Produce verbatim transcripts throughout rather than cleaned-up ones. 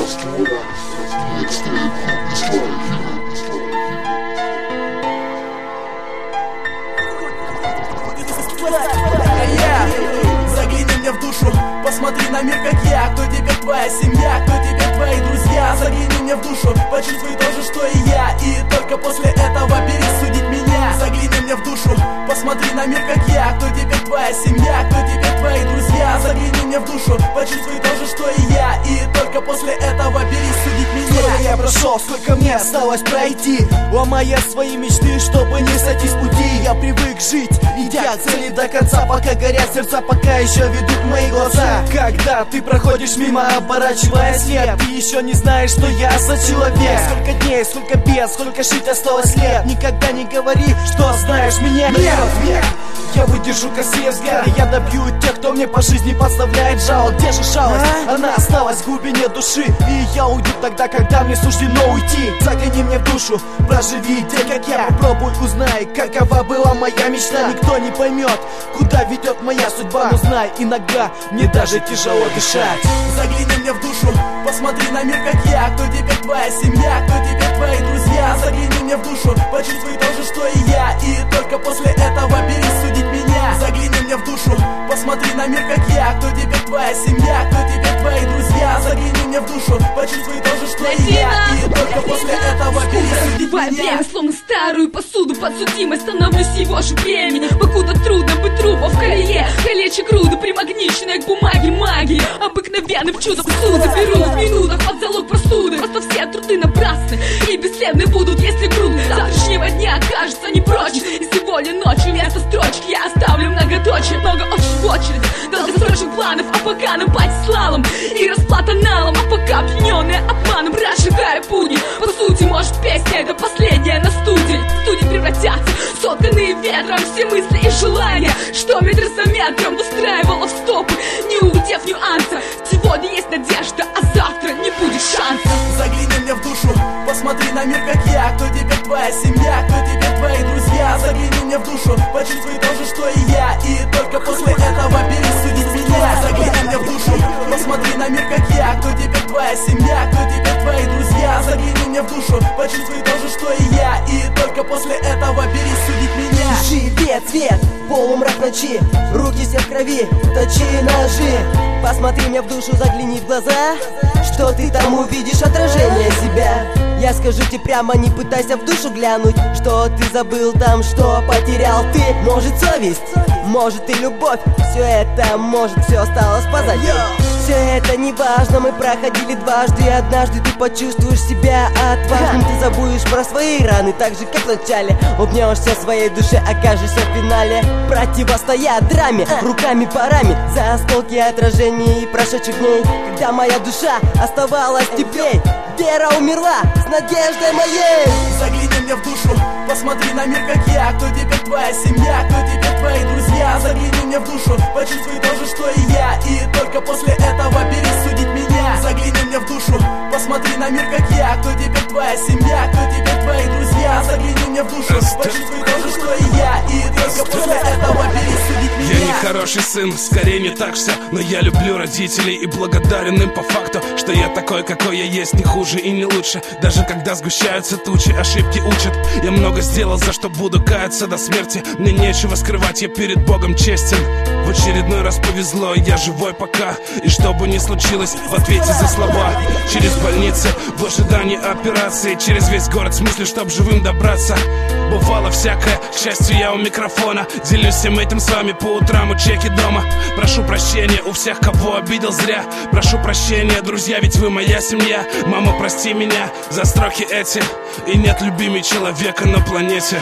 Загляни мне в душу, посмотри на мир, как я. Кто теперь твоя семья, кто теперь твои друзья? Загляни мне в душу, почувствуй то же, что и я. И только после этого берись судить меня. Загляни мне в душу, посмотри на мир, как я. Кто теперь твоя семья, кто теперь твои друзья? Загляни мне в душу, почувствуй то же, что и я. И только после этого берись судить меня. Сколько я прошел, сколько мне осталось пройти, ломая свои мечты, чтобы не сойти с пути. Я привык жить, идя к цели до конца, пока горят сердца, пока еще ведут мои глаза. Когда ты проходишь мимо, оборачивая след, ты еще не знаешь, что я за человек. Сколько дней, сколько бед, сколько жить осталось лет. Никогда не говори, что знаешь меня. Нет, век. Я выдержу косые взгляды, я добью тех, кто мне по жизни подставляет жало. Где же жалость? Она осталась в глубине души, и я уйду тогда, когда мне суждено уйти. Загляни мне в душу, проживи день, как я. Попробуй, узнай, какова была моя мечта. Никто не поймет, куда ведет моя судьба, но знай, иногда мне даже тяжело дышать. Загляни мне в душу, посмотри на мир, как я. Кто теперь твоя семья, кто теперь твои друзья? Загляни мне в душу, почувствуй то же, что и я. И только после этого берись судить меня. Загляни мне в душу, посмотри на мир, как я. Кто теперь твоя семья, кто теперь твои друзья? Загляни мне в душу, почувствуй то же, что и я. И только после этого берись судить меня. Словно старую посуду подсудимой становлюсь его же бремени. Покуда трудно быть трупом в колее, колечи груды примагниченные к бумаге магии. Обыкновенным чудом суд заберу в минутах под залог простуды. Просто все труды напрасны и бесследны будут, если груд завтрашнего дня окажется не прочь. И сегодня ночью вместо строчки я оставлю многоточие. Много очень в очередь долгосрочных планов, а пока на пать слалом и расплата налом. А пока пьянёная обманом прожигая пути. По сути, может, песня это последняя на студии. В студии превратятся сотканные ветром все мысли и желания, что метр за метром выстраивала в стопы, не улетев нюанса. Сегодня есть надежда, а завтра не будет шанса. Загляни мне в душу, посмотри на мир, как я. Кто теперь твоя семья, кто теперь твои друзья? Загляни мне в душу, почувствуй то же, что и я. И только после этого берись судить меня. Загляни мне в душу, посмотри на мир, как я. Кто теперь твоя семья, кто теперь твои друзья? Загляни мне в душу, почувствуй то же, что и я. И только после этого берись судить меня. Живет свет, полумрак ночи, руки все в крови, точи ножи. Посмотри мне в душу, загляни в глаза, что ты там увидишь отражение себя. Я скажу тебе прямо, не пытайся в душу глянуть, что ты забыл там, что потерял ты. Может совесть, может и любовь, все это, может все осталось позади. Все это не важно, мы проходили дважды, и однажды ты почувствуешь себя отважным. Ты забудешь про свои раны, так же как в начале. Улыбнешься своей душе, окажешься в финале. Противостоят драме, руками парами, за осколки отражений прошедших дней. Когда моя душа оставалась теплей, вера умерла с надеждой моей. Загляни мне в душу, посмотри на мир, как я. Кто теперь твоя семья, кто теперь твои друзья? Загляни мне в душу, почувствуй то же, что и я. И только после этого берись судить меня. Загляни мне в душу, посмотри на мир, как я. Кто теперь твоя семья, кто теперь твои друзья? Загляни мне в душу, почувствуй то же, что и я. И только после этого берись судить меня. Я не хороший сын, скорее не так все, но я люблю родителей и благодарен им по факту, что я такой, какой я есть, не хуже и не лучше. Даже когда сгущаются тучи, ошибки учат. Я много сделал, за что буду каяться до смерти. Мне нечего скрывать, я перед Богом честен. В очередной раз повезло, я живой пока. И что бы ни случилось, в ответе за слова. Через больницы, в ожидании операции, через весь город в смысле, чтоб живым добраться. Бывало всякое, к счастью, я у микрофона. Делюсь всем этим с вами по утрам у чеки дома. Прошу прощения у всех, кого обидел зря. Прошу прощения, друзья, ведь вы моя семья. Мама, прости меня за строки эти. И нет любимей человека на планете.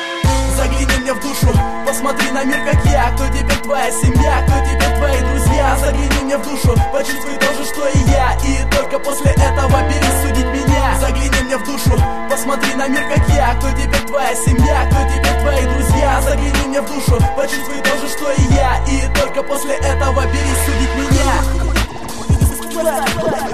Загляни мне в душу, посмотри на мир, как я. Кто теперь твоя семья, кто теперь твои друзья? Загляни мне в душу, почувствуй то же, что и я. И только после этого берись судить меня. Загляни мне в душу, посмотри на мир, как я. Кто теперь твоя семья, кто теперь твои друзья? Загляни мне в душу, почувствуй то же, что и я. И только после этого берись судить меня.